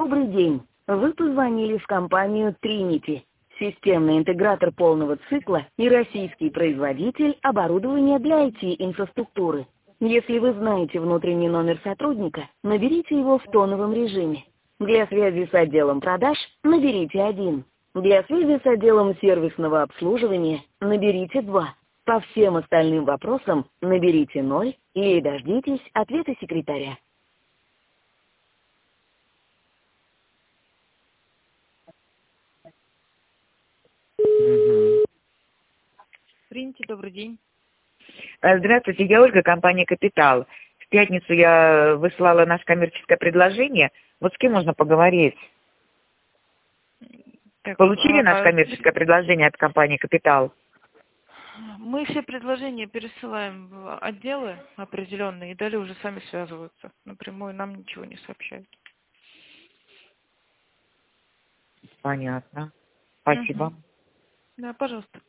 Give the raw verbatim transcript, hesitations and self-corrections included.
Добрый день. Вы позвонили в компанию Trinity, системный интегратор полного цикла и российский производитель оборудования для ай ти-инфраструктуры. Если вы знаете внутренний номер сотрудника, наберите его в тоновом режиме. Для связи с отделом продаж наберите один. Для связи с отделом сервисного обслуживания наберите два. По всем остальным вопросам наберите ноль и дождитесь ответа секретаря. Мгм. Принти, добрый день. Э, Здравствуйте, я Ольга, компания «Капитал». В пятницу я выслала наше коммерческое предложение. Вот с кем можно поговорить? Так, Получили наше а, коммерческое предложение от компании «Капитал»? мы все предложения пересылаем в отделы определенные и далее уже сами связываются. Напрямую нам ничего не сообщают. Понятно. Спасибо. Мгм. Да, пожалуйста.